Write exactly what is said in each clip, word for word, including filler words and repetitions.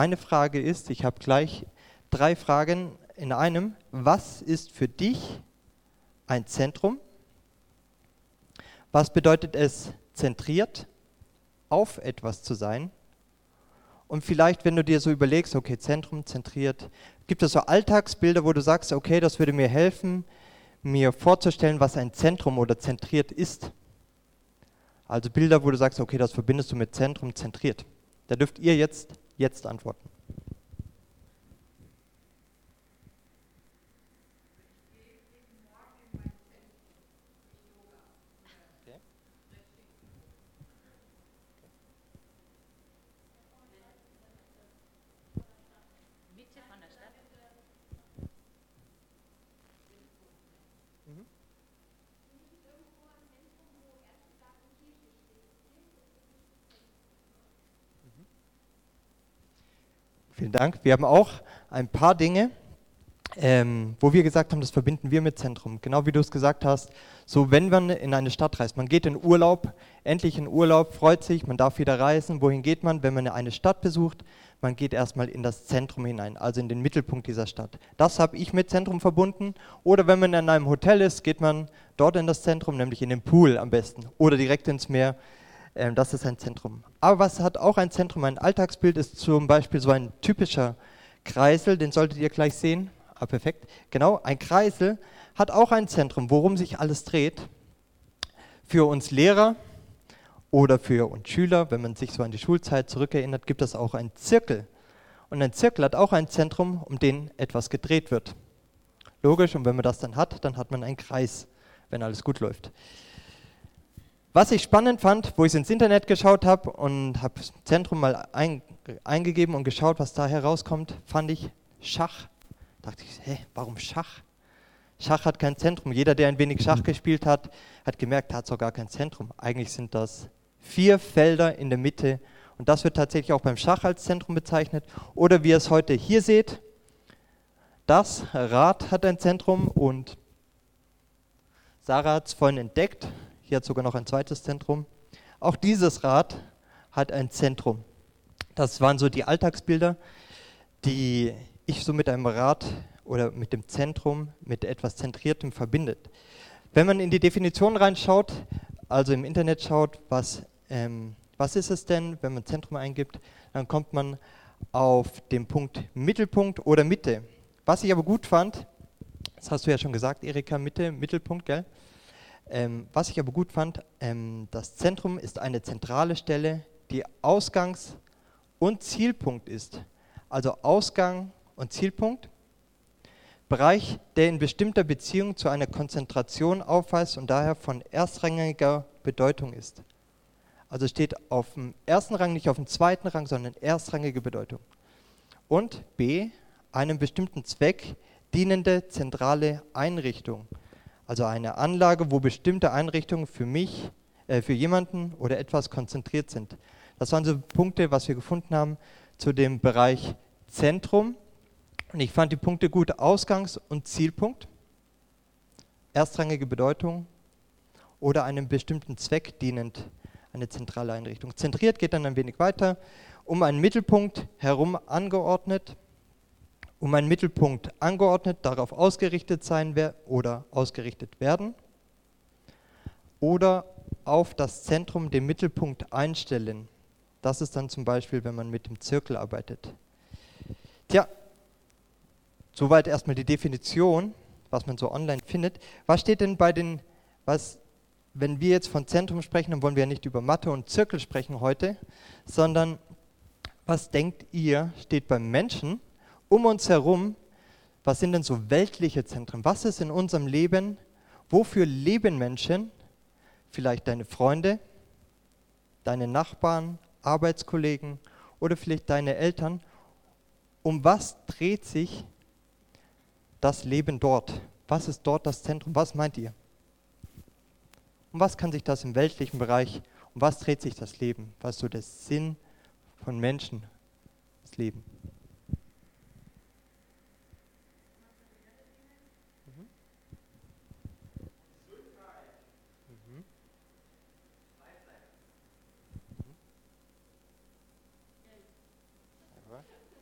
Meine Frage ist, ich habe gleich drei Fragen in einem. Was ist für dich ein Zentrum? Was bedeutet es, zentriert auf etwas zu sein? Und vielleicht, wenn du dir so überlegst, okay, Zentrum, zentriert, gibt es so Alltagsbilder, wo du sagst, okay, das würde mir helfen, mir vorzustellen, was ein Zentrum oder zentriert ist. Also Bilder, wo du sagst, okay, das verbindest du mit Zentrum, zentriert. Da dürft ihr jetzt, jetzt antworten. Vielen Dank. Wir haben auch ein paar Dinge, ähm, wo wir gesagt haben, das verbinden wir mit Zentrum. Genau wie du es gesagt hast, so wenn man in eine Stadt reist, man geht in Urlaub, endlich in Urlaub, freut sich, man darf wieder reisen. Wohin geht man, wenn man eine Stadt besucht? Man geht erstmal in das Zentrum hinein, also in den Mittelpunkt dieser Stadt. Das habe ich mit Zentrum verbunden. Oder wenn man in einem Hotel ist, geht man dort in das Zentrum, nämlich in den Pool am besten oder direkt ins Meer. Ähm, das ist ein Zentrum. Aber was hat auch ein Zentrum? Ein Alltagsbild ist zum Beispiel so ein typischer Kreisel, den solltet ihr gleich sehen. Ah, perfekt. Genau, ein Kreisel hat auch ein Zentrum, worum sich alles dreht. Für uns Lehrer oder für uns Schüler, wenn man sich so an die Schulzeit zurückerinnert, gibt es auch einen Zirkel. Und ein Zirkel hat auch ein Zentrum, um den etwas gedreht wird. Logisch, und wenn man das dann hat, dann hat man einen Kreis, wenn alles gut läuft. Was ich spannend fand, wo ich ins Internet geschaut habe und habe Zentrum mal ein, eingegeben und geschaut, was da herauskommt, fand ich Schach. Da dachte ich, hä, warum Schach? Schach hat kein Zentrum. Jeder, der ein wenig Schach gespielt hat, hat gemerkt, er hat sogar kein Zentrum. Eigentlich sind das vier Felder in der Mitte und das wird tatsächlich auch beim Schach als Zentrum bezeichnet. Oder wie ihr es heute hier seht, das Rad hat ein Zentrum und Sarah hat es vorhin entdeckt. Hier hat sogar noch ein zweites Zentrum. Auch dieses Rad hat ein Zentrum. Das waren so die Alltagsbilder, die ich so mit einem Rad oder mit dem Zentrum, mit etwas Zentriertem verbindet. Wenn man in die Definition reinschaut, also im Internet schaut, was, ähm, was ist es denn, wenn man Zentrum eingibt, dann kommt man auf den Punkt Mittelpunkt oder Mitte. Was ich aber gut fand, das hast du ja schon gesagt, Erika, Mitte, Mittelpunkt, gell? Ähm, was ich aber gut fand, ähm, das Zentrum ist eine zentrale Stelle, die Ausgangs- und Zielpunkt ist. Also Ausgang und Zielpunkt. Bereich, der in bestimmter Beziehung zu einer Konzentration aufweist und daher von erstrangiger Bedeutung ist. Also steht auf dem ersten Rang, nicht auf dem zweiten Rang, sondern erstrangige Bedeutung. Und B, einem bestimmten Zweck dienende zentrale Einrichtung. Also eine Anlage, wo bestimmte Einrichtungen für mich, äh, für jemanden oder etwas konzentriert sind. Das waren so Punkte, was wir gefunden haben zu dem Bereich Zentrum. Und ich fand die Punkte gut: Ausgangs- und Zielpunkt, erstrangige Bedeutung oder einem bestimmten Zweck dienend, eine zentrale Einrichtung. Zentriert geht dann ein wenig weiter, um einen Mittelpunkt herum angeordnet, um einen Mittelpunkt angeordnet, darauf ausgerichtet sein oder ausgerichtet werden oder auf das Zentrum den Mittelpunkt einstellen. Das ist dann zum Beispiel, wenn man mit dem Zirkel arbeitet. Tja, soweit erstmal die Definition, was man so online findet. Was steht denn bei den, was, wenn wir jetzt von Zentrum sprechen, dann wollen wir ja nicht über Mathe und Zirkel sprechen heute, sondern was denkt ihr, steht beim Menschen um uns herum? Was sind denn so weltliche Zentren? Was ist in unserem Leben? Wofür leben Menschen? Vielleicht deine Freunde, deine Nachbarn, Arbeitskollegen oder vielleicht deine Eltern. Um was dreht sich das Leben dort? Was ist dort das Zentrum? Was meint ihr? Um was kann sich das im weltlichen Bereich, um was dreht sich das Leben? Was ist so der Sinn von Menschen, das Leben? Mhm. Mhm. Ja.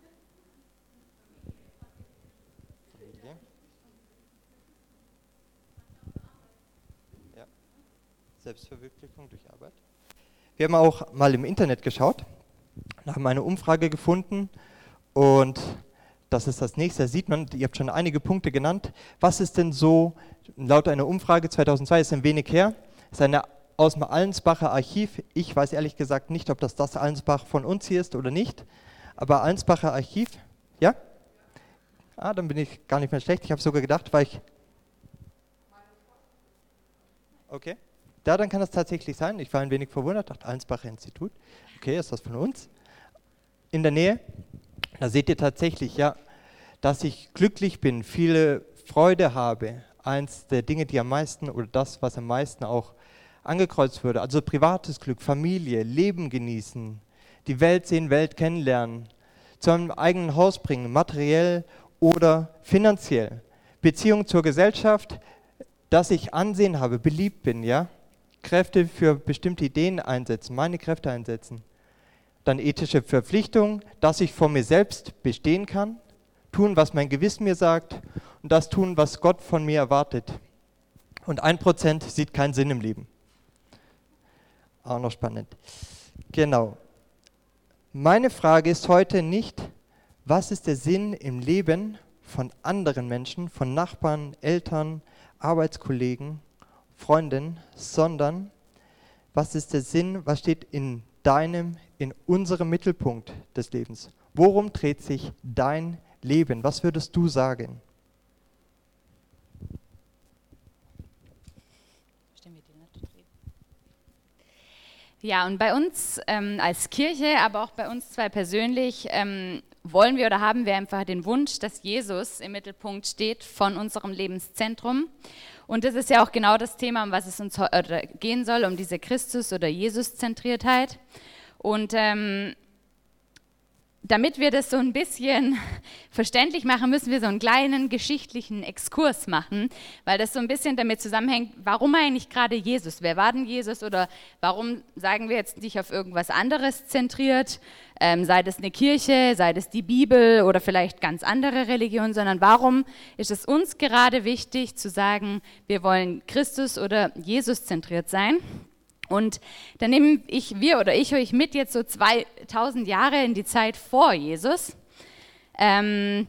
Selbstverwirklichung durch Arbeit. Wir haben auch mal im Internet geschaut und haben eine Umfrage gefunden und das ist das nächste, da sieht man, ihr habt schon einige Punkte genannt. Was ist denn so, laut einer Umfrage zweitausendzwei, ist ein wenig her, ist eine aus dem Allensbacher Archiv. Ich weiß ehrlich gesagt nicht, ob das das Allensbach von uns hier ist oder nicht, aber Allensbacher Archiv, ja? Ah, dann bin ich gar nicht mehr schlecht. Ich habe sogar gedacht, weil ich... Okay. Ja, dann kann das tatsächlich sein. Ich war ein wenig verwundert, dachte Allensbacher Institut. Okay, ist das von uns? In der Nähe, da seht ihr tatsächlich, ja, dass ich glücklich bin, viele Freude habe. Eins der Dinge, die am meisten oder das, was am meisten auch angekreuzt würde. Also privates Glück, Familie, Leben genießen, die Welt sehen, Welt kennenlernen, zu einem eigenen Haus bringen, materiell oder finanziell. Beziehung zur Gesellschaft, dass ich Ansehen habe, beliebt bin, ja. Kräfte für bestimmte Ideen einsetzen, meine Kräfte einsetzen. Dann ethische Verpflichtung, dass ich vor mir selbst bestehen kann, tun, was mein Gewissen mir sagt und das tun, was Gott von mir erwartet. Und ein Prozent sieht keinen Sinn im Leben. Auch noch spannend. Genau. Meine Frage ist heute nicht, was ist der Sinn im Leben von anderen Menschen, von Nachbarn, Eltern, Arbeitskollegen, Freunden, sondern was ist der Sinn, was steht in deinem, in unserem Mittelpunkt des Lebens? Worum dreht sich dein Leben? Was würdest du sagen? Ja, und bei uns ähm, als Kirche, aber auch bei uns zwei persönlich, ähm, wollen wir oder haben wir einfach den Wunsch, dass Jesus im Mittelpunkt steht von unserem Lebenszentrum. Und das ist ja auch genau das Thema, um was es uns oder gehen soll, um diese Christus- oder Jesus-Zentriertheit. Und ähm, damit wir das so ein bisschen verständlich machen, müssen wir so einen kleinen geschichtlichen Exkurs machen, weil das so ein bisschen damit zusammenhängt, warum eigentlich gerade Jesus? Wer war denn Jesus oder warum sagen wir jetzt nicht auf irgendwas anderes zentriert, ähm, sei das eine Kirche, sei das die Bibel oder vielleicht ganz andere Religionen, sondern warum ist es uns gerade wichtig zu sagen, wir wollen Christus oder Jesus zentriert sein? Und dann nehme ich, wir oder ich euch mit jetzt so zweitausend Jahre in die Zeit vor Jesus, ähm,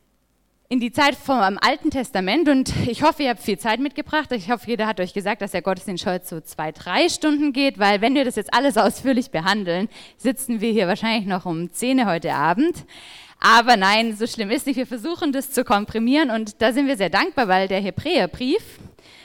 in die Zeit vom Alten Testament. Und ich hoffe, ihr habt viel Zeit mitgebracht. Ich hoffe, jeder hat euch gesagt, dass der Gottesdienst heute so zwei, drei Stunden geht, weil wenn wir das jetzt alles ausführlich behandeln, sitzen wir hier wahrscheinlich noch um zehn heute Abend. Aber nein, so schlimm ist nicht. Wir versuchen das zu komprimieren und da sind wir sehr dankbar, weil der Hebräerbrief,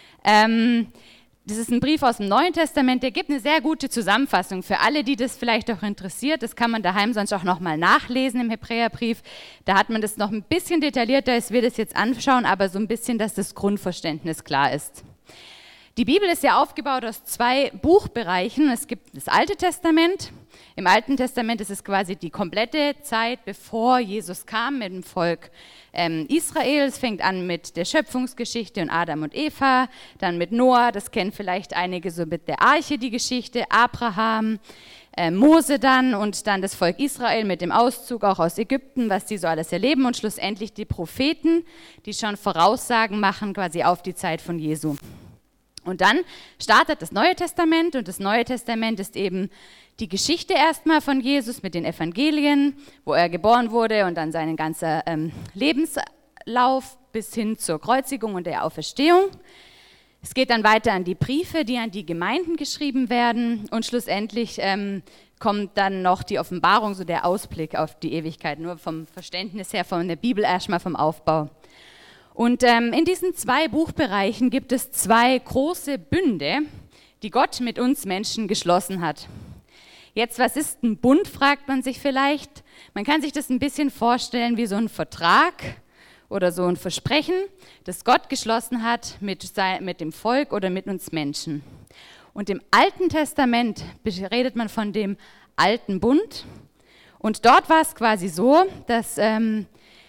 ähm, das ist ein Brief aus dem Neuen Testament, der gibt eine sehr gute Zusammenfassung für alle, die das vielleicht auch interessiert. Das kann man daheim sonst auch nochmal nachlesen im Hebräerbrief. Da hat man das noch ein bisschen detaillierter, als wir das jetzt anschauen, aber so ein bisschen, dass das Grundverständnis klar ist. Die Bibel ist ja aufgebaut aus zwei Buchbereichen. Es gibt das Alte Testament. Im Alten Testament ist es quasi die komplette Zeit, bevor Jesus kam mit dem Volk ähm, Israel. Es fängt an mit der Schöpfungsgeschichte und Adam und Eva, dann mit Noah, das kennen vielleicht einige so mit der Arche die Geschichte, Abraham, äh, Mose dann und dann das Volk Israel mit dem Auszug auch aus Ägypten, was die so alles erleben und schlussendlich die Propheten, die schon Voraussagen machen quasi auf die Zeit von Jesu. Und dann startet das Neue Testament und das Neue Testament ist eben die Geschichte erstmal von Jesus mit den Evangelien, wo er geboren wurde und dann seinen ganzen ähm, Lebenslauf bis hin zur Kreuzigung und der Auferstehung. Es geht dann weiter an die Briefe, die an die Gemeinden geschrieben werden und schlussendlich ähm, kommt dann noch die Offenbarung, so der Ausblick auf die Ewigkeit, nur vom Verständnis her von der Bibel erstmal vom Aufbau. Und ähm, in diesen zwei Buchbereichen gibt es zwei große Bünde, die Gott mit uns Menschen geschlossen hat. Jetzt, was ist ein Bund, fragt man sich vielleicht. Man kann sich das ein bisschen vorstellen wie so ein Vertrag oder so ein Versprechen, das Gott geschlossen hat mit, sein, mit dem Volk oder mit uns Menschen. Und im Alten Testament redet man von dem alten Bund. Und dort war es quasi so, dass ähm,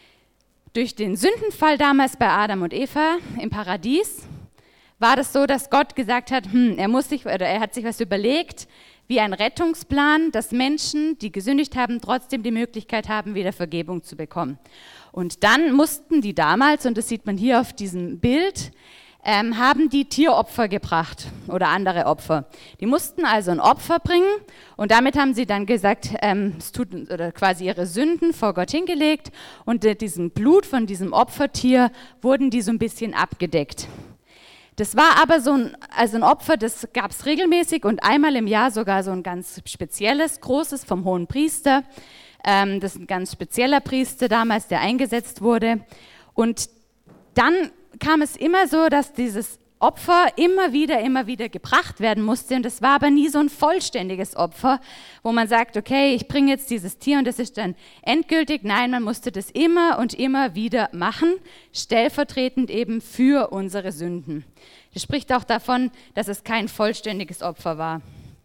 durch den Sündenfall damals bei Adam und Eva im Paradies war das so, dass Gott gesagt hat, hm, er muss sich oder er hat sich was überlegt, wie ein Rettungsplan, dass Menschen, die gesündigt haben, trotzdem die Möglichkeit haben, wieder Vergebung zu bekommen. Und dann mussten die damals, und das sieht man hier auf diesem Bild, ähm, haben die Tieropfer gebracht oder andere Opfer. Die mussten also ein Opfer bringen und damit haben sie dann gesagt, ähm, es tut, oder quasi ihre Sünden vor Gott hingelegt und äh, diesem Blut von diesem Opfertier wurden die so ein bisschen abgedeckt. Das war aber so ein, also ein Opfer, das gab es regelmäßig und einmal im Jahr sogar so ein ganz spezielles, großes vom hohen Priester. Ähm, das ist ein ganz spezieller Priester damals, der eingesetzt wurde. Und dann kam es immer so, dass dieses Opfer immer wieder, immer wieder gebracht werden musste. Und das war aber nie so ein vollständiges Opfer, wo man sagt, okay, ich bringe jetzt dieses Tier und das ist dann endgültig. Nein, man musste das immer und immer wieder machen, stellvertretend eben für unsere Sünden. Das spricht auch davon, dass es kein vollständiges Opfer war.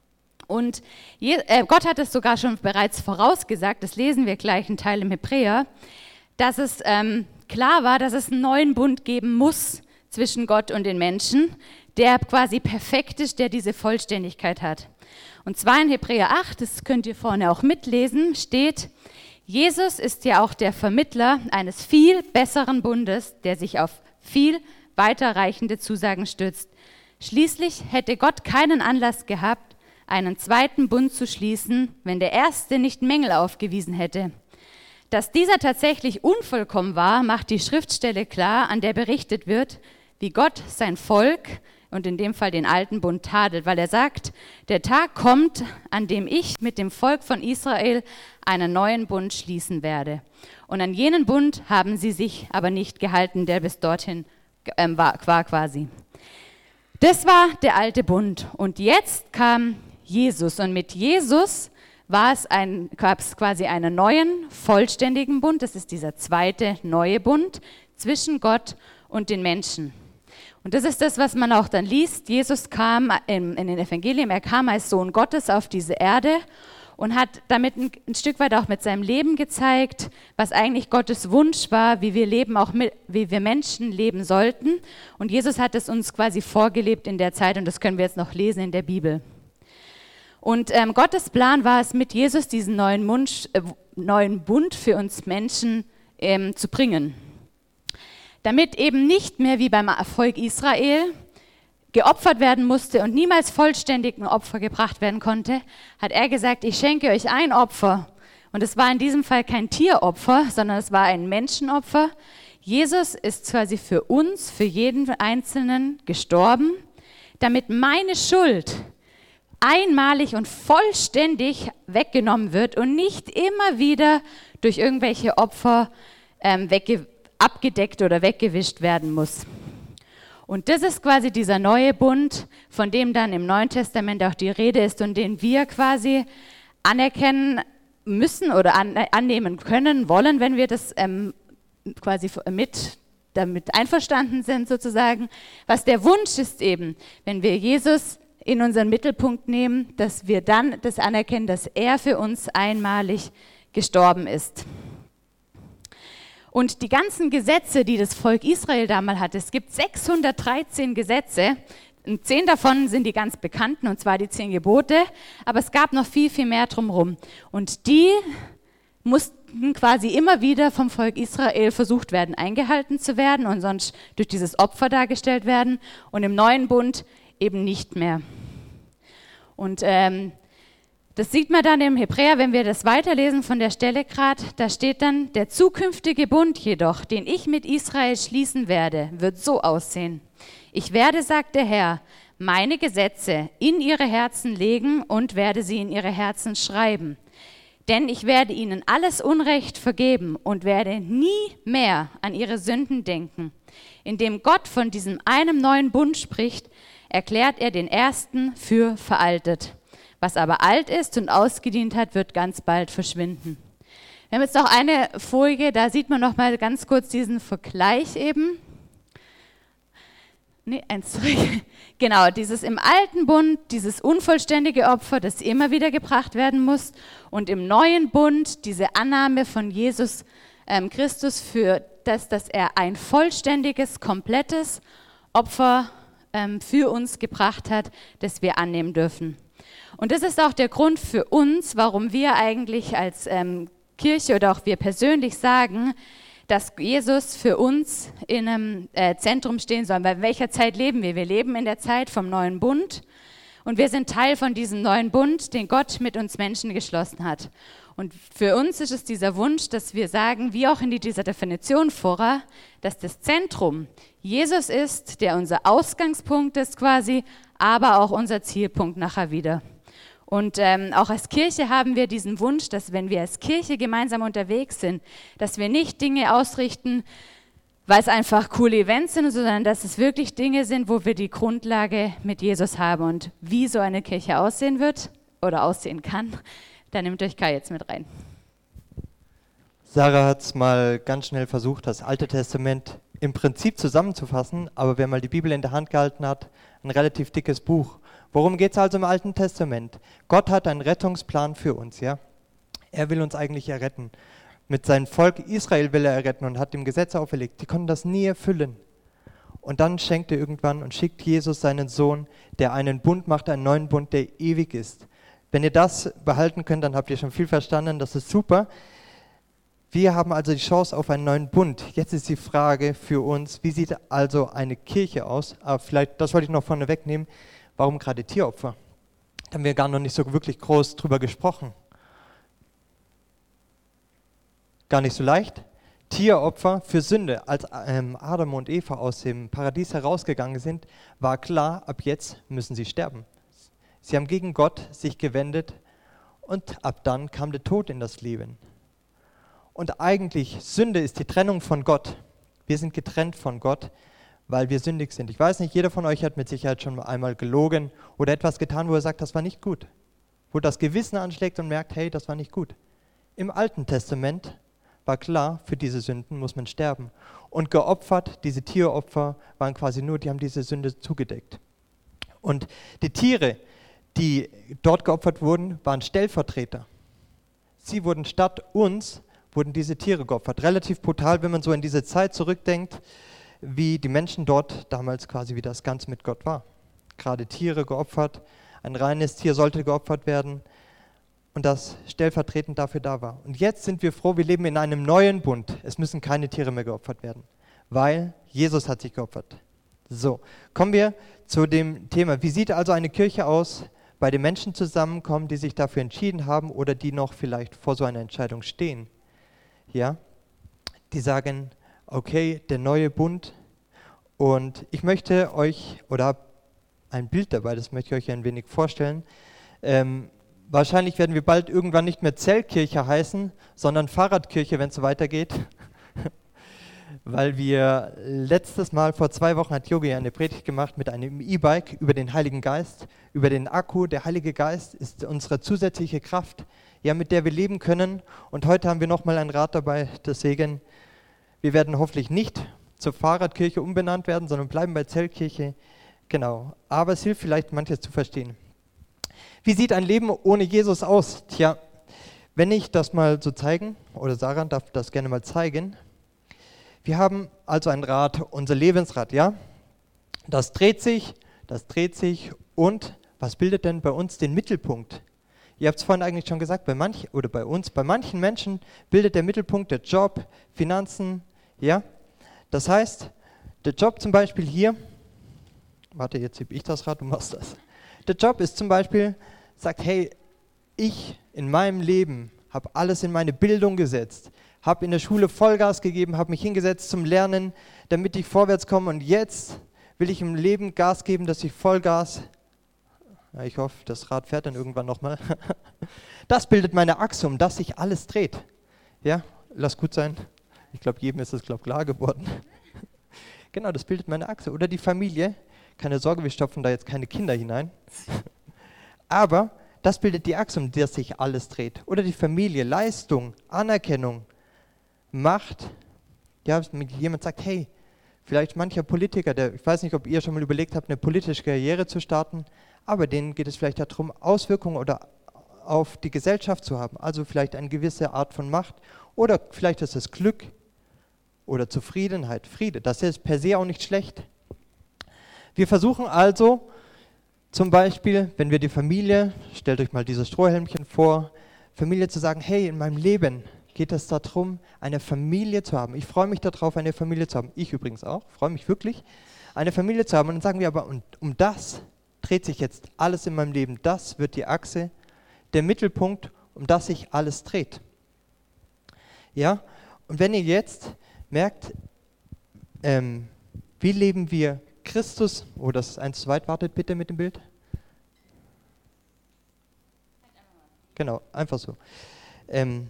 Und Je- äh, Gott hat es sogar schon bereits vorausgesagt, das lesen wir gleich einen Teil im Hebräer, dass es ähm, klar war, dass es einen neuen Bund geben muss zwischen Gott und den Menschen, der quasi perfekt ist, der diese Vollständigkeit hat. Und zwar in Hebräer acht, das könnt ihr vorne auch mitlesen, steht, Jesus ist ja auch der Vermittler eines viel besseren Bundes, der sich auf viel weiterreichende Zusagen stützt. Schließlich hätte Gott keinen Anlass gehabt, einen zweiten Bund zu schließen, wenn der erste nicht Mängel aufgewiesen hätte. Dass dieser tatsächlich unvollkommen war, macht die Schriftstelle klar, an der berichtet wird, wie Gott sein Volk und in dem Fall den alten Bund tadelt, weil er sagt, der Tag kommt, an dem ich mit dem Volk von Israel einen neuen Bund schließen werde. Und an jenen Bund haben sie sich aber nicht gehalten, der bis dorthin ähm, war, war quasi. Das war der alte Bund. Und jetzt kam Jesus und mit Jesus war es ein, gab es quasi einen neuen, vollständigen Bund. Das ist dieser zweite neue Bund zwischen Gott und den Menschen. Und das ist das, was man auch dann liest. Jesus kam in, in den Evangelien, er kam als Sohn Gottes auf diese Erde und hat damit ein, ein Stück weit auch mit seinem Leben gezeigt, was eigentlich Gottes Wunsch war, wie wir leben, auch mit, wie wir Menschen leben sollten. Und Jesus hat es uns quasi vorgelebt in der Zeit und das können wir jetzt noch lesen in der Bibel. Und ähm, Gottes Plan war es, mit Jesus diesen neuen, Mund, äh, neuen Bund für uns Menschen ähm, zu bringen. Damit eben nicht mehr wie beim Volk Israel geopfert werden musste und niemals vollständig ein Opfer gebracht werden konnte, hat er gesagt, ich schenke euch ein Opfer. Und es war in diesem Fall kein Tieropfer, sondern es war ein Menschenopfer. Jesus ist quasi für uns, für jeden Einzelnen gestorben, damit meine Schuld einmalig und vollständig weggenommen wird und nicht immer wieder durch irgendwelche Opfer ähm, wegge- abgedeckt oder weggewischt werden muss. Und das ist quasi dieser neue Bund, von dem dann im Neuen Testament auch die Rede ist und den wir quasi anerkennen müssen oder an, annehmen können, wollen, wenn wir das ähm, quasi mit damit einverstanden sind sozusagen. Was der Wunsch ist eben, wenn wir Jesus in unseren Mittelpunkt nehmen, dass wir dann das anerkennen, dass er für uns einmalig gestorben ist. Und die ganzen Gesetze, die das Volk Israel damals hatte, es gibt sechshundertdreizehn Gesetze, und zehn davon sind die ganz bekannten, und zwar die zehn Gebote, aber es gab noch viel, viel mehr drumherum. Und die mussten quasi immer wieder vom Volk Israel versucht werden, eingehalten zu werden und sonst durch dieses Opfer dargestellt werden und im neuen Bund eben nicht mehr. Und ähm, das sieht man dann im Hebräer, wenn wir das weiterlesen von der Stelle gerade, da steht dann, der zukünftige Bund jedoch, den ich mit Israel schließen werde, wird so aussehen. Ich werde, sagt der Herr, meine Gesetze in ihre Herzen legen und werde sie in ihre Herzen schreiben. Denn ich werde ihnen alles Unrecht vergeben und werde nie mehr an ihre Sünden denken. Indem Gott von diesem einem neuen Bund spricht, erklärt er den ersten für veraltet. Was aber alt ist und ausgedient hat, wird ganz bald verschwinden. Wir haben jetzt noch eine Folie, da sieht man noch mal ganz kurz diesen Vergleich eben. Nee, eins zurück. Genau, dieses im alten Bund, dieses unvollständige Opfer, das immer wieder gebracht werden muss. Und im neuen Bund diese Annahme von Jesus ähm, Christus für das, dass er ein vollständiges, komplettes Opfer ähm, für uns gebracht hat, das wir annehmen dürfen. Und das ist auch der Grund für uns, warum wir eigentlich als ähm, Kirche oder auch wir persönlich sagen, dass Jesus für uns in einem äh, Zentrum stehen soll. Weil in welcher Zeit leben wir? Wir leben in der Zeit vom neuen Bund und wir sind Teil von diesem neuen Bund, den Gott mit uns Menschen geschlossen hat. Und für uns ist es dieser Wunsch, dass wir sagen, wie auch in dieser Definition vorher, dass das Zentrum Jesus ist, der unser Ausgangspunkt ist quasi, aber auch unser Zielpunkt nachher wieder. Und ähm, auch als Kirche haben wir diesen Wunsch, dass wenn wir als Kirche gemeinsam unterwegs sind, dass wir nicht Dinge ausrichten, weil es einfach coole Events sind, sondern dass es wirklich Dinge sind, wo wir die Grundlage mit Jesus haben. Und wie so eine Kirche aussehen wird oder aussehen kann, da nimmt euch Kai jetzt mit rein. Sarah hat es mal ganz schnell versucht, das Alte Testament im Prinzip zusammenzufassen, aber wer mal die Bibel in der Hand gehalten hat, ein relativ dickes Buch. Worum geht es also im Alten Testament? Gott hat einen Rettungsplan für uns, ja? Er will uns eigentlich erretten. Mit seinem Volk Israel will er erretten und hat ihm Gesetze auferlegt. Die konnten das nie erfüllen. Und dann schenkt er irgendwann und schickt Jesus seinen Sohn, der einen Bund macht, einen neuen Bund, der ewig ist. Wenn ihr das behalten könnt, dann habt ihr schon viel verstanden, das ist super. Wir haben also die Chance auf einen neuen Bund. Jetzt ist die Frage für uns, wie sieht also eine Kirche aus? Aber vielleicht, das wollte ich noch vorne wegnehmen, warum gerade Tieropfer? Da haben wir gar noch nicht so wirklich groß drüber gesprochen. Gar nicht so leicht. Tieropfer für Sünde. Als ähm, Adam und Eva aus dem Paradies herausgegangen sind, war klar, ab jetzt müssen sie sterben. Sie haben gegen Gott sich gewendet und ab dann kam der Tod in das Leben. Und eigentlich, Sünde ist die Trennung von Gott. Wir sind getrennt von Gott, weil wir sündig sind. Ich weiß nicht, jeder von euch hat mit Sicherheit schon einmal gelogen oder etwas getan, wo er sagt, das war nicht gut. Wo das Gewissen anschlägt und merkt, hey, das war nicht gut. Im Alten Testament war klar, für diese Sünden muss man sterben. Und geopfert, diese Tieropfer waren quasi nur, die haben diese Sünde zugedeckt. Und die Tiere, die dort geopfert wurden, waren Stellvertreter. Sie wurden statt uns, wurden diese Tiere geopfert. Relativ brutal, wenn man so in diese Zeit zurückdenkt, wie die Menschen dort damals quasi, wie das ganz mit Gott war. Gerade Tiere geopfert, ein reines Tier sollte geopfert werden und das stellvertretend dafür da war. Und jetzt sind wir froh, wir leben in einem neuen Bund. Es müssen keine Tiere mehr geopfert werden, weil Jesus hat sich geopfert. So, kommen wir zu dem Thema. Wie sieht also eine Kirche aus, bei den Menschen zusammenkommen, die sich dafür entschieden haben oder die noch vielleicht vor so einer Entscheidung stehen? Ja, die sagen, okay, der neue Bund. Und ich möchte euch, oder habe ein Bild dabei, das möchte ich euch ein wenig vorstellen. Ähm, wahrscheinlich werden wir bald irgendwann nicht mehr Zellkirche heißen, sondern Fahrradkirche, wenn es so weitergeht. Weil wir letztes Mal, vor zwei Wochen hat Yogi eine Predigt gemacht mit einem E-Bike über den Heiligen Geist, über den Akku. Der Heilige Geist ist unsere zusätzliche Kraft, ja, mit der wir leben können. Und heute haben wir nochmal ein Rad dabei, deswegen, wir werden hoffentlich nicht zur Fahrradkirche umbenannt werden, sondern bleiben bei Zellkirche. Genau, aber es hilft vielleicht, manches zu verstehen. Wie sieht ein Leben ohne Jesus aus? Tja, wenn ich das mal so zeigen, oder Sarah darf das gerne mal zeigen. Wir haben also ein Rad, unser Lebensrad, ja? Das dreht sich, das dreht sich und was bildet denn bei uns den Mittelpunkt? Ihr habt es vorhin eigentlich schon gesagt, bei manch, oder bei uns, bei manchen Menschen bildet der Mittelpunkt der Job, Finanzen, ja? Das heißt, der Job zum Beispiel hier, warte, jetzt heb ich das Rad, du machst das. Der Job ist zum Beispiel, sagt, hey, ich in meinem Leben habe alles in meine Bildung gesetzt, habe in der Schule Vollgas gegeben, habe mich hingesetzt zum Lernen, damit ich vorwärts komme und jetzt will ich im Leben Gas geben, dass ich Vollgas, ja, ich hoffe, das Rad fährt dann irgendwann nochmal, das bildet meine Achse, um das sich alles dreht. Ja, lass gut sein, ich glaube, jedem ist das, glaube klar geworden. Genau, das bildet meine Achse. Oder die Familie, keine Sorge, wir stopfen da jetzt keine Kinder hinein, aber das bildet die Achse, um die sich alles dreht. Oder die Familie, Leistung, Anerkennung, Macht. Ja, jemand sagt, hey, vielleicht mancher Politiker, der, ich weiß nicht, ob ihr schon mal überlegt habt, eine politische Karriere zu starten, aber denen geht es vielleicht darum, Auswirkungen oder auf die Gesellschaft zu haben. Also vielleicht eine gewisse Art von Macht. Oder vielleicht ist es Glück oder Zufriedenheit, Friede. Das ist per se auch nicht schlecht. Wir versuchen also, zum Beispiel, wenn wir die Familie, stellt euch mal dieses Strohhelmchen vor, Familie zu sagen, hey, in meinem Leben, geht es darum, eine Familie zu haben. Ich freue mich darauf, eine Familie zu haben. Ich übrigens auch, freue mich wirklich, eine Familie zu haben. Und dann sagen wir aber, und um das dreht sich jetzt alles in meinem Leben. Das wird die Achse, der Mittelpunkt, um das sich alles dreht. Ja, und wenn ihr jetzt merkt, ähm, wie leben wir Christus, oh, das ist eins zu weit, wartet bitte mit dem Bild. Genau, einfach so. Ähm,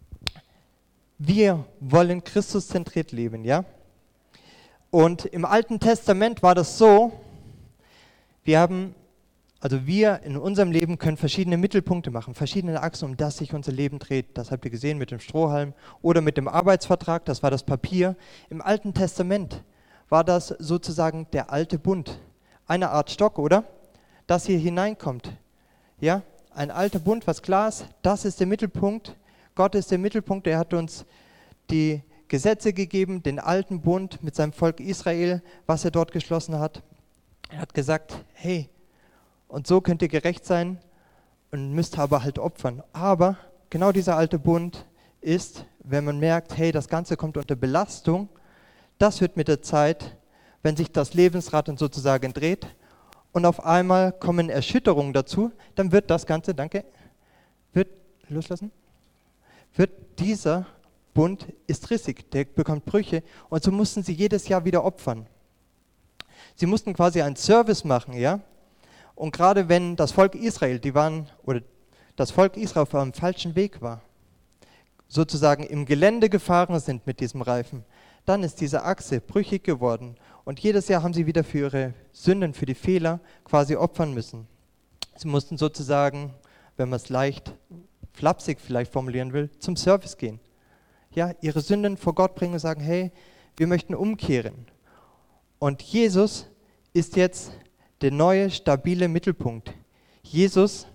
wir wollen Christus-zentriert leben, ja? Und im Alten Testament war das so, wir haben, also wir in unserem Leben können verschiedene Mittelpunkte machen, verschiedene Achsen, um das sich unser Leben dreht. Das habt ihr gesehen mit dem Strohhalm oder mit dem Arbeitsvertrag, das war das Papier. Im Alten Testament war das sozusagen der alte Bund, eine Art Stock, oder? Das hier hineinkommt, ja? Ein alter Bund, was klar ist, das ist der Mittelpunkt. Gott ist der Mittelpunkt, er hat uns die Gesetze gegeben, den alten Bund mit seinem Volk Israel, was er dort geschlossen hat. Er hat gesagt, hey, und so könnt ihr gerecht sein und müsst aber halt opfern. Aber genau dieser alte Bund ist, wenn man merkt, hey, das Ganze kommt unter Belastung, das wird mit der Zeit, wenn sich das Lebensrad dann sozusagen dreht, und auf einmal kommen Erschütterungen dazu, dann wird das Ganze, danke, wird, loslassen, wird dieser Bund ist rissig, der bekommt Brüche und so mussten sie jedes Jahr wieder opfern. Sie mussten quasi einen Service machen, ja, und gerade wenn das Volk Israel, die waren, oder das Volk Israel auf einem falschen Weg war, sozusagen im Gelände gefahren sind mit diesem Reifen, dann ist diese Achse brüchig geworden. Und jedes Jahr haben sie wieder für ihre Sünden, für die Fehler quasi opfern müssen. Sie mussten sozusagen, wenn man es leicht flapsig vielleicht formulieren will, zum Service gehen. Ja, ihre Sünden vor Gott bringen und sagen, hey, wir möchten umkehren. Und Jesus ist jetzt der neue, stabile Mittelpunkt. Jesus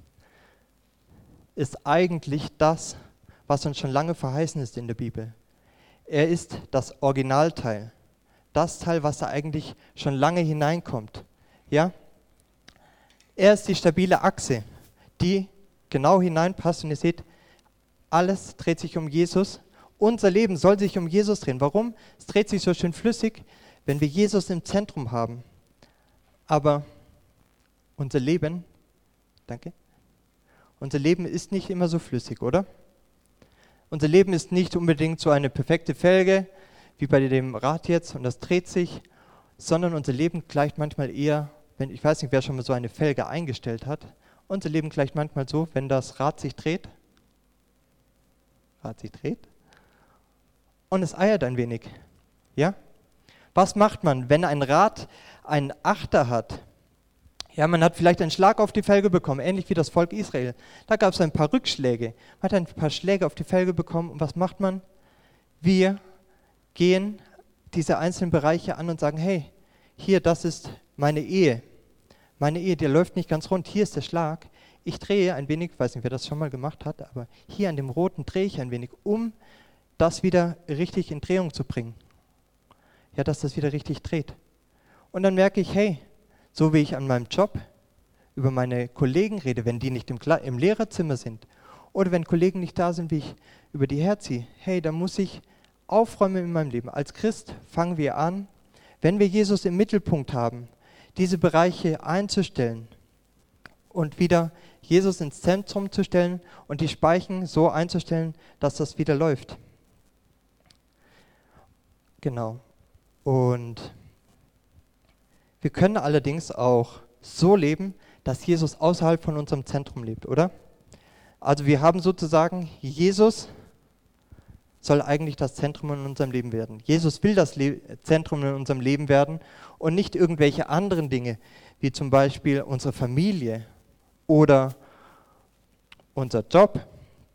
ist eigentlich das, was uns schon lange verheißen ist in der Bibel. Er ist das Originalteil. Das Teil, was da eigentlich schon lange hineinkommt. Ja? Er ist die stabile Achse, die genau hineinpasst. Und ihr seht, alles dreht sich um Jesus. Unser Leben soll sich um Jesus drehen. Warum? Es dreht sich so schön flüssig, wenn wir Jesus im Zentrum haben. Aber unser Leben, danke, unser Leben ist nicht immer so flüssig, oder? Unser Leben ist nicht unbedingt so eine perfekte Felge, wie bei dem Rad jetzt, und das dreht sich, sondern unser Leben gleicht manchmal eher, wenn, ich weiß nicht, wer schon mal so eine Felge eingestellt hat, unser Leben gleicht manchmal so, wenn das Rad sich dreht, Rad sich dreht, und es eiert ein wenig, ja? Was macht man, wenn ein Rad einen Achter hat? Ja, man hat vielleicht einen Schlag auf die Felge bekommen, ähnlich wie das Volk Israel. Da gab es ein paar Rückschläge, man hat ein paar Schläge auf die Felge bekommen, und was macht man? Wir gehen diese einzelnen Bereiche an und sagen, hey, hier, das ist meine Ehe. Meine Ehe, die läuft nicht ganz rund, hier ist der Schlag. Ich drehe ein wenig, ich weiß nicht, wer das schon mal gemacht hat, aber hier an dem Roten drehe ich ein wenig, um das wieder richtig in Drehung zu bringen. Ja, dass das wieder richtig dreht. Und dann merke ich, hey, so wie ich an meinem Job über meine Kollegen rede, wenn die nicht im, Kla- im Lehrerzimmer sind, oder wenn Kollegen nicht da sind, wie ich über die herziehe, hey, da muss ich aufräumen in meinem Leben. Als Christ fangen wir an, wenn wir Jesus im Mittelpunkt haben, diese Bereiche einzustellen und wieder Jesus ins Zentrum zu stellen und die Speichen so einzustellen, dass das wieder läuft. Genau. Und wir können allerdings auch so leben, dass Jesus außerhalb von unserem Zentrum lebt, oder? Also wir haben sozusagen, Jesus soll eigentlich das Zentrum in unserem Leben werden. Jesus will das Le- Zentrum in unserem Leben werden und nicht irgendwelche anderen Dinge, wie zum Beispiel unsere Familie oder unser Job.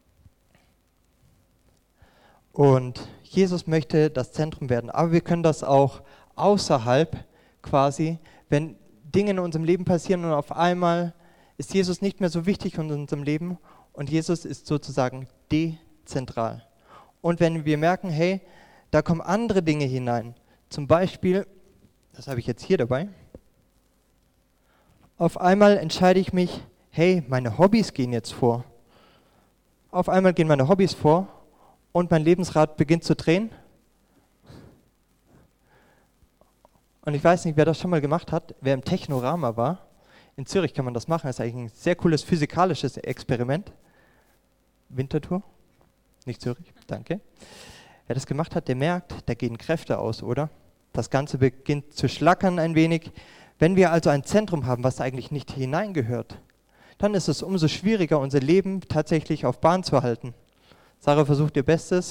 Und Jesus möchte das Zentrum werden, aber wir können das auch außerhalb quasi, wenn Dinge in unserem Leben passieren und auf einmal ist Jesus nicht mehr so wichtig in unserem Leben und Jesus ist sozusagen dezentral. Und wenn wir merken, hey, da kommen andere Dinge hinein, zum Beispiel, das habe ich jetzt hier dabei, auf einmal entscheide ich mich, hey, meine Hobbys gehen jetzt vor. Auf einmal gehen meine Hobbys vor und mein Lebensrad beginnt zu drehen. Und ich weiß nicht, wer das schon mal gemacht hat, wer im Technorama war. In Zürich kann man das machen, das ist eigentlich ein sehr cooles physikalisches Experiment. Winterthur? Nicht Zürich, danke. Wer das gemacht hat, der merkt, da gehen Kräfte aus, oder? Das Ganze beginnt zu schlackern ein wenig. Wenn wir also ein Zentrum haben, was eigentlich nicht hineingehört, dann ist es umso schwieriger, unser Leben tatsächlich auf Bahn zu halten. Sarah versucht ihr Bestes.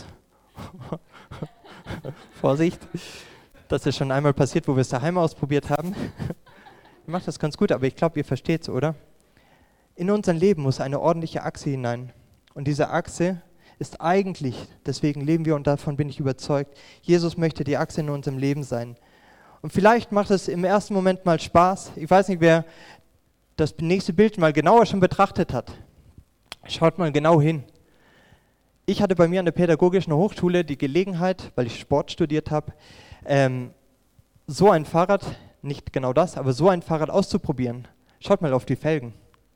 Vorsicht. Das ist schon einmal passiert, wo wir es daheim ausprobiert haben. Ihr macht das ganz gut, aber ich glaube, ihr versteht es, oder? In unser Leben muss eine ordentliche Achse hinein. Und diese Achse ist eigentlich, deswegen leben wir und davon bin ich überzeugt, Jesus möchte die Achse in unserem Leben sein. Und vielleicht macht es im ersten Moment mal Spaß. Ich weiß nicht, wer das nächste Bild mal genauer schon betrachtet hat. Schaut mal genau hin. Ich hatte bei mir an der Pädagogischen Hochschule die Gelegenheit, weil ich Sport studiert habe, ähm, so ein Fahrrad, nicht genau das, aber so ein Fahrrad auszuprobieren. Schaut mal auf die Felgen.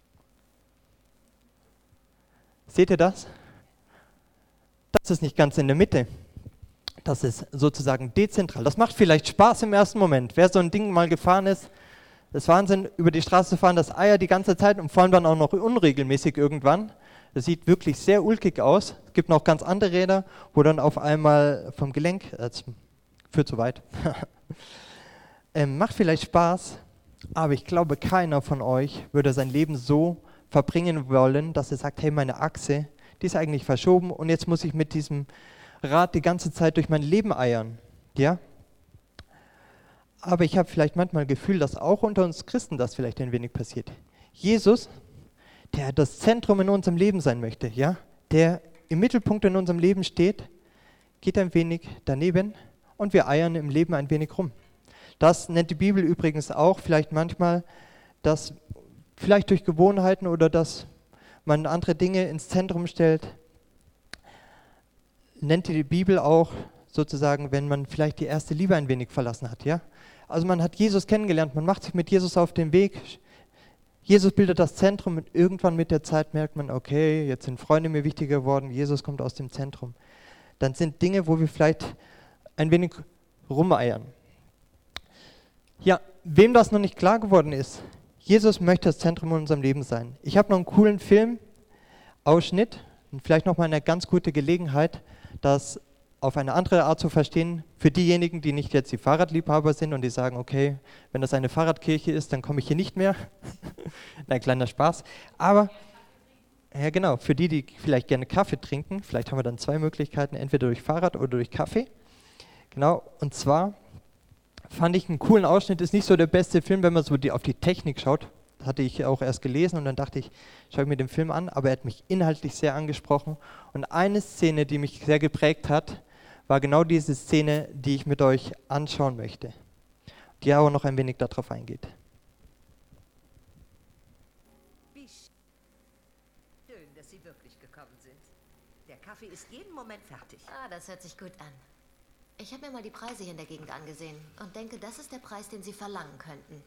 Seht ihr das? Das ist nicht ganz in der Mitte. Das ist sozusagen dezentral. Das macht vielleicht Spaß im ersten Moment. Wer so ein Ding mal gefahren ist, das ist Wahnsinn, über die Straße zu fahren, das Eier die ganze Zeit und vor allem dann auch noch unregelmäßig irgendwann. Das sieht wirklich sehr ulkig aus. Es gibt noch ganz andere Räder, wo dann auf einmal vom Gelenk, das führt zu weit, ähm, macht vielleicht Spaß, aber ich glaube, keiner von euch würde sein Leben so verbringen wollen, dass er sagt, hey, meine Achse, die ist eigentlich verschoben und jetzt muss ich mit diesem Rad die ganze Zeit durch mein Leben eiern. Ja? Aber ich habe vielleicht manchmal das Gefühl, dass auch unter uns Christen das vielleicht ein wenig passiert. Jesus, der das Zentrum in unserem Leben sein möchte, ja, der im Mittelpunkt in unserem Leben steht, geht ein wenig daneben und wir eiern im Leben ein wenig rum. Das nennt die Bibel übrigens auch vielleicht manchmal, dass vielleicht durch Gewohnheiten oder dass man andere Dinge ins Zentrum stellt, nennt die Bibel auch sozusagen, wenn man vielleicht die erste Liebe ein wenig verlassen hat. Ja? Also man hat Jesus kennengelernt, man macht sich mit Jesus auf den Weg. Jesus bildet das Zentrum und irgendwann mit der Zeit merkt man, okay, jetzt sind Freunde mir wichtiger geworden, Jesus kommt aus dem Zentrum. Dann sind Dinge, wo wir vielleicht ein wenig rumeiern. Ja, wem das noch nicht klar geworden ist, Jesus möchte das Zentrum in unserem Leben sein. Ich habe noch einen coolen Filmausschnitt und vielleicht noch mal eine ganz gute Gelegenheit, das auf eine andere Art zu verstehen, für diejenigen, die nicht jetzt die Fahrradliebhaber sind und die sagen, okay, wenn das eine Fahrradkirche ist, dann komme ich hier nicht mehr. Ein kleiner Spaß. Aber, ja genau, für die, die vielleicht gerne Kaffee trinken, vielleicht haben wir dann zwei Möglichkeiten, entweder durch Fahrrad oder durch Kaffee. Genau, und zwar fand ich einen coolen Ausschnitt, ist nicht so der beste Film, wenn man so die, auf die Technik schaut. Das hatte ich auch erst gelesen und dann dachte ich, schaue ich mir den Film an, aber er hat mich inhaltlich sehr angesprochen. Und eine Szene, die mich sehr geprägt hat, war genau diese Szene, die ich mit euch anschauen möchte, die aber noch ein wenig darauf eingeht. Wie schön, dass Sie wirklich gekommen sind. Der Kaffee ist jeden Moment fertig. Ah, das hört sich gut an. Ich habe mir mal die Preise hier in der Gegend angesehen und denke, das ist der Preis, den Sie verlangen könnten.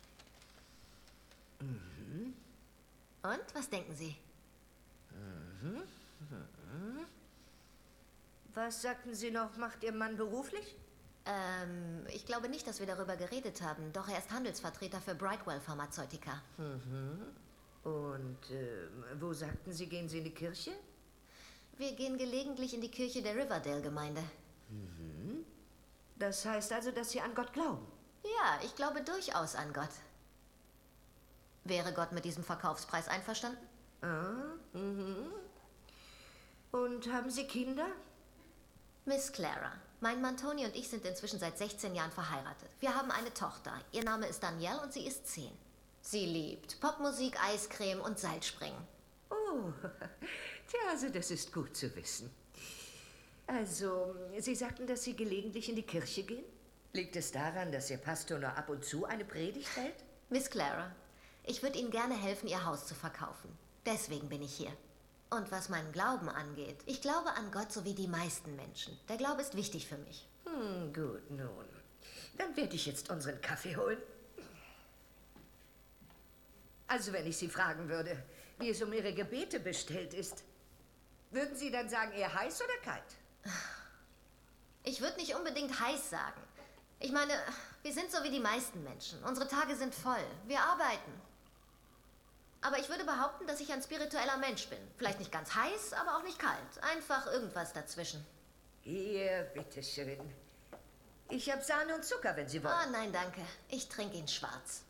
Mhm. Und, was denken Sie? Mhm. Mhm. Was sagten Sie noch, macht Ihr Mann beruflich? Ähm, ich glaube nicht, dass wir darüber geredet haben, doch er ist Handelsvertreter für Brightwell Pharmazeutika. Mhm. Und äh, wo sagten Sie, gehen Sie in die Kirche? Wir gehen gelegentlich in die Kirche der Riverdale-Gemeinde. Mhm. Das heißt also, dass Sie an Gott glauben? Ja, ich glaube durchaus an Gott. Wäre Gott mit diesem Verkaufspreis einverstanden? Ah, mhm. Und haben Sie Kinder? Miss Clara, mein Mann Tony und ich sind inzwischen seit sechzehn Jahren verheiratet. Wir haben eine Tochter. Ihr Name ist Danielle und sie ist zehn. Sie liebt Popmusik, Eiscreme und Seilspringen. Oh, tja, also das ist gut zu wissen. Also, Sie sagten, dass Sie gelegentlich in die Kirche gehen? Liegt es daran, dass Ihr Pastor nur ab und zu eine Predigt hält? Miss Clara, ich würde Ihnen gerne helfen, Ihr Haus zu verkaufen. Deswegen bin ich hier. Und was meinen Glauben angeht, ich glaube an Gott so wie die meisten Menschen. Der Glaube ist wichtig für mich. Hm, gut, nun. Dann werde ich jetzt unseren Kaffee holen. Also, wenn ich Sie fragen würde, wie es um Ihre Gebete bestellt ist. Würden Sie dann sagen, eher heiß oder kalt? Ich würde nicht unbedingt heiß sagen. Ich meine, wir sind so wie die meisten Menschen. Unsere Tage sind voll. Wir arbeiten. Aber ich würde behaupten, dass ich ein spiritueller Mensch bin. Vielleicht nicht ganz heiß, aber auch nicht kalt. Einfach irgendwas dazwischen. Hier, bitteschön. Ich habe Sahne und Zucker, wenn Sie wollen. Oh, nein, danke. Ich trinke ihn schwarz.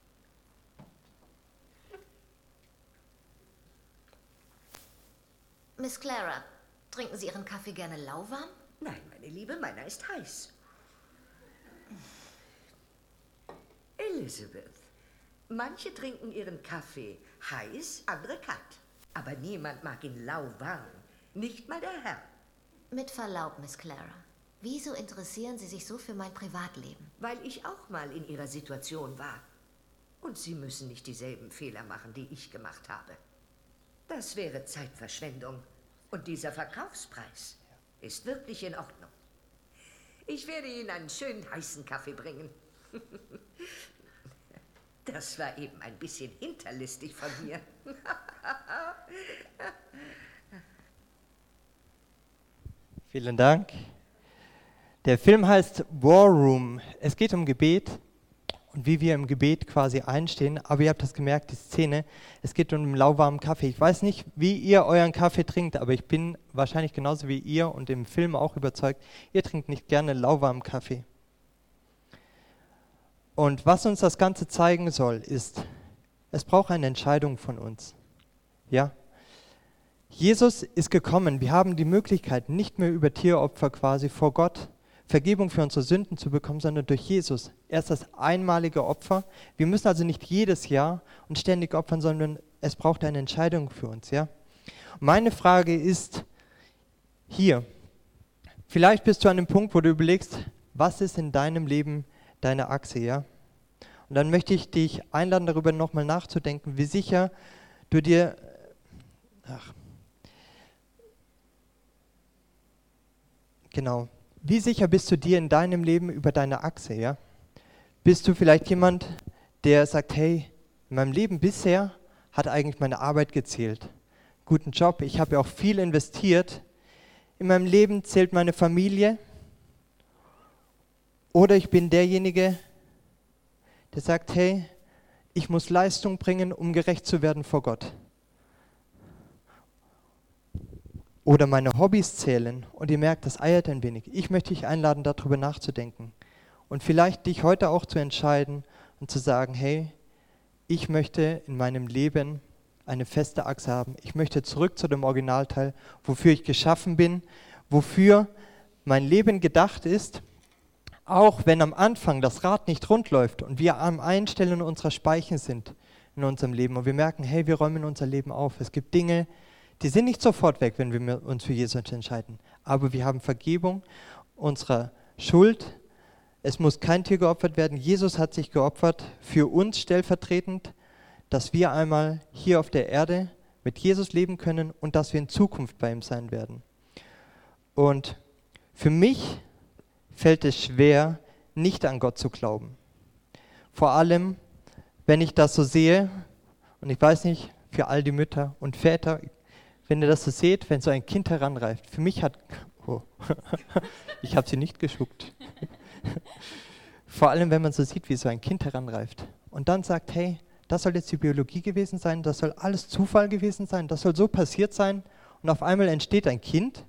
Miss Clara, trinken Sie Ihren Kaffee gerne lauwarm? Nein, meine Liebe, meiner ist heiß. Elizabeth, manche trinken ihren Kaffee heiß, andere kalt. Aber niemand mag ihn lauwarm. Nicht mal der Herr. Mit Verlaub, Miss Clara. Wieso interessieren Sie sich so für mein Privatleben? Weil ich auch mal in Ihrer Situation war. Und Sie müssen nicht dieselben Fehler machen, die ich gemacht habe. Das wäre Zeitverschwendung. Und dieser Verkaufspreis ist wirklich in Ordnung. Ich werde Ihnen einen schönen heißen Kaffee bringen. Das war eben ein bisschen hinterlistig von mir. Vielen Dank. Der Film heißt War Room. Es geht um Gebet und wie wir im Gebet quasi einstehen. Aber ihr habt das gemerkt, die Szene, es geht um einen lauwarmen Kaffee. Ich weiß nicht, wie ihr euren Kaffee trinkt, aber ich bin wahrscheinlich genauso wie ihr und im Film auch überzeugt, ihr trinkt nicht gerne lauwarmen Kaffee. Und was uns das Ganze zeigen soll, ist, es braucht eine Entscheidung von uns. Ja? Jesus ist gekommen. Wir haben die Möglichkeit, nicht mehr über Tieropfer quasi vor Gott Vergebung für unsere Sünden zu bekommen, sondern durch Jesus. Er ist das einmalige Opfer. Wir müssen also nicht jedes Jahr und ständig opfern, sondern es braucht eine Entscheidung für uns. Ja? Meine Frage ist hier, vielleicht bist du an dem Punkt, wo du überlegst, was ist in deinem Leben deine Achse, ja? Und dann möchte ich dich einladen, darüber nochmal nachzudenken, wie sicher du dir, ach, genau, wie sicher bist du dir in deinem Leben über deine Achse, ja? Bist du vielleicht jemand, der sagt, hey, in meinem Leben bisher hat eigentlich meine Arbeit gezählt. Guten Job, ich habe ja auch viel investiert. In meinem Leben zählt meine Familie. Oder ich bin derjenige, der sagt, hey, ich muss Leistung bringen, um gerecht zu werden vor Gott. Oder meine Hobbys zählen und ihr merkt, das eiert ein wenig. Ich möchte dich einladen, darüber nachzudenken und vielleicht dich heute auch zu entscheiden und zu sagen, hey, ich möchte in meinem Leben eine feste Achse haben. Ich möchte zurück zu dem Originalteil, wofür ich geschaffen bin, wofür mein Leben gedacht ist. Auch wenn am Anfang das Rad nicht rund läuft und wir am Einstellen unserer Speichen sind in unserem Leben und wir merken, hey, wir räumen unser Leben auf. Es gibt Dinge, die sind nicht sofort weg, wenn wir uns für Jesus entscheiden. Aber wir haben Vergebung unserer Schuld. Es muss kein Tier geopfert werden. Jesus hat sich geopfert für uns stellvertretend, dass wir einmal hier auf der Erde mit Jesus leben können und dass wir in Zukunft bei ihm sein werden. Und für mich fällt es schwer, nicht an Gott zu glauben. Vor allem, wenn ich das so sehe, und ich weiß nicht, für all die Mütter und Väter, wenn ihr das so seht, wenn so ein Kind heranreift. Für mich hat, oh, ich habe sie nicht geschuckt. Vor allem, wenn man so sieht, wie so ein Kind heranreift und dann sagt, hey, das soll jetzt die Biologie gewesen sein, das soll alles Zufall gewesen sein, das soll so passiert sein und auf einmal entsteht ein Kind.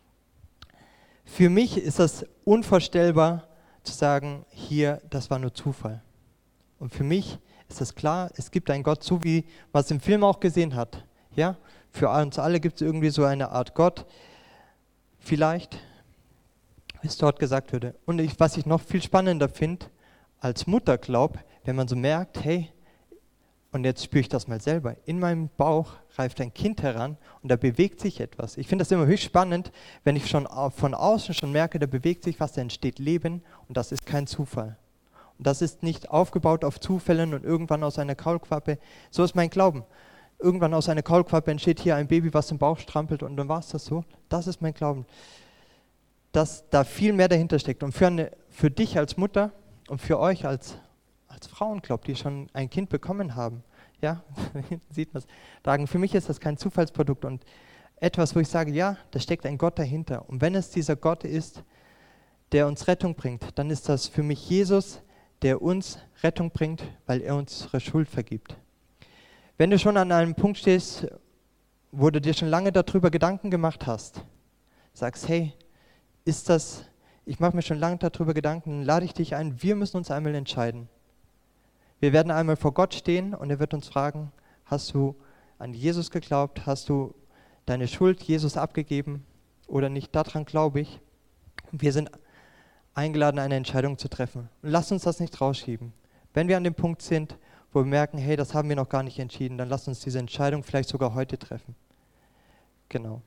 Für mich ist das unvorstellbar zu sagen, hier, das war nur Zufall. Und für mich ist das klar, es gibt einen Gott, so wie man es im Film auch gesehen hat. Ja? Für uns alle gibt es irgendwie so eine Art Gott. Vielleicht, wie es dort gesagt wurde. Und ich, was ich noch viel spannender finde, als Mutter glaube, wenn man so merkt, hey, und jetzt spüre ich das mal selber, in meinem Bauch reift ein Kind heran und da bewegt sich etwas. Ich finde das immer höchst spannend, wenn ich schon von außen schon merke, da bewegt sich was, da entsteht Leben und das ist kein Zufall. Und das ist nicht aufgebaut auf Zufällen und irgendwann aus einer Kaulquappe. So ist mein Glauben. Irgendwann aus einer Kaulquappe entsteht hier ein Baby, was im Bauch strampelt und dann war es das so. Das ist mein Glauben. Dass da viel mehr dahinter steckt. Und für, eine, für dich als Mutter und für euch als, als Frauen, glaubt, die schon ein Kind bekommen haben, ja, sieht man es, sagen, für mich ist das kein Zufallsprodukt und etwas, wo ich sage, ja, da steckt ein Gott dahinter. Und wenn es dieser Gott ist, der uns Rettung bringt, dann ist das für mich Jesus, der uns Rettung bringt, weil er unsere Schuld vergibt. Wenn du schon an einem Punkt stehst, wo du dir schon lange darüber Gedanken gemacht hast, sagst, hey, ist das, ich mache mir schon lange darüber Gedanken, dann lade ich dich ein, wir müssen uns einmal entscheiden. Wir werden einmal vor Gott stehen und er wird uns fragen, hast du an Jesus geglaubt, hast du deine Schuld Jesus abgegeben oder nicht? Daran glaube ich. Wir sind eingeladen, eine Entscheidung zu treffen. Und lasst uns das nicht rausschieben. Wenn wir an dem Punkt sind, wo wir merken, hey, das haben wir noch gar nicht entschieden, dann lasst uns diese Entscheidung vielleicht sogar heute treffen. Genau.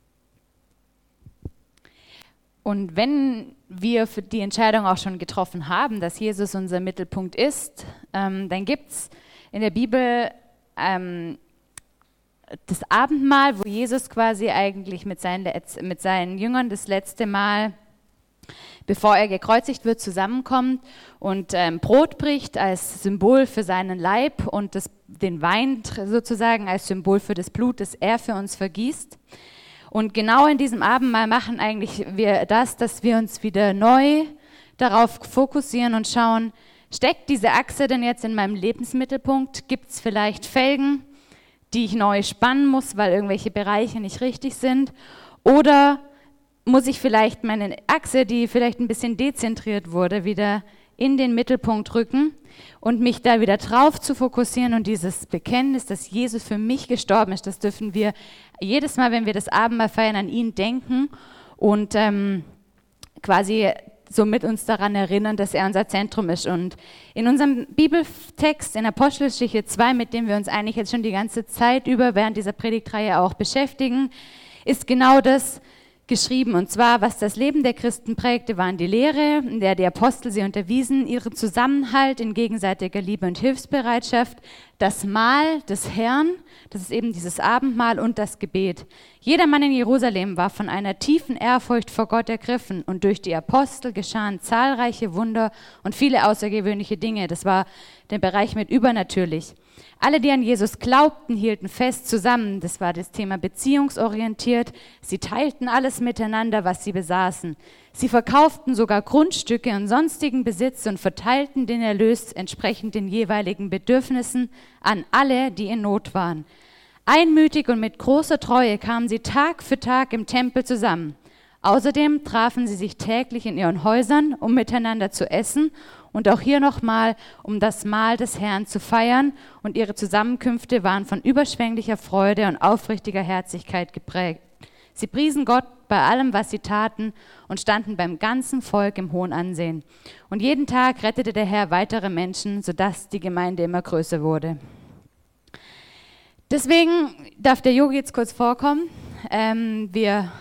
Und wenn wir für die Entscheidung auch schon getroffen haben, dass Jesus unser Mittelpunkt ist, ähm, dann gibt es in der Bibel ähm, das Abendmahl, wo Jesus quasi eigentlich mit seinen, mit seinen Jüngern das letzte Mal, bevor er gekreuzigt wird, zusammenkommt und ähm, Brot bricht als Symbol für seinen Leib und das, den Wein sozusagen als Symbol für das Blut, das er für uns vergießt. Und genau in diesem Abendmahl machen eigentlich wir das, dass wir uns wieder neu darauf fokussieren und schauen, steckt diese Achse denn jetzt in meinem Lebensmittelpunkt? Gibt es vielleicht Felgen, die ich neu spannen muss, weil irgendwelche Bereiche nicht richtig sind? Oder muss ich vielleicht meine Achse, die vielleicht ein bisschen dezentriert wurde, wieder in den Mittelpunkt rücken und mich da wieder drauf zu fokussieren und dieses Bekenntnis, dass Jesus für mich gestorben ist, das dürfen wir jedes Mal, wenn wir das Abendmahl feiern, an ihn denken und ähm, quasi so mit uns daran erinnern, dass er unser Zentrum ist. Und in unserem Bibeltext in Apostelgeschichte zwei, mit dem wir uns eigentlich jetzt schon die ganze Zeit über während dieser Predigtreihe auch beschäftigen, ist genau das geschrieben. Und zwar, was das Leben der Christen prägte, waren die Lehre, in der die Apostel sie unterwiesen, ihren Zusammenhalt in gegenseitiger Liebe und Hilfsbereitschaft, das Mahl des Herrn, das ist eben dieses Abendmahl und das Gebet. Jeder Mann in Jerusalem war von einer tiefen Ehrfurcht vor Gott ergriffen und durch die Apostel geschahen zahlreiche Wunder und viele außergewöhnliche Dinge. Das war der Bereich mit übernatürlich. Alle, die an Jesus glaubten, hielten fest zusammen. Das war das Thema beziehungsorientiert. Sie teilten alles miteinander, was sie besaßen. Sie verkauften sogar Grundstücke und sonstigen Besitz und verteilten den Erlös entsprechend den jeweiligen Bedürfnissen an alle, die in Not waren. Einmütig und mit großer Treue kamen sie Tag für Tag im Tempel zusammen. Außerdem trafen sie sich täglich in ihren Häusern, um miteinander zu essen und auch hier nochmal, um das Mahl des Herrn zu feiern. Und ihre Zusammenkünfte waren von überschwänglicher Freude und aufrichtiger Herzlichkeit geprägt. Sie priesen Gott bei allem, was sie taten und standen beim ganzen Volk im hohen Ansehen. Und jeden Tag rettete der Herr weitere Menschen, sodass die Gemeinde immer größer wurde. Deswegen darf der Yogi jetzt kurz vorkommen. Ähm, wir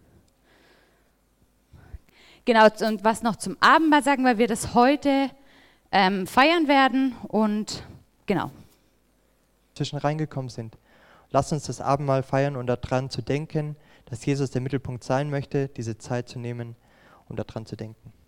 Genau, und was noch zum Abendmahl sagen, weil wir das heute ähm, feiern werden und genau. Zwischen reingekommen sind. Lasst uns das Abendmahl feiern und daran zu denken, dass Jesus der Mittelpunkt sein möchte, diese Zeit zu nehmen, um daran zu denken.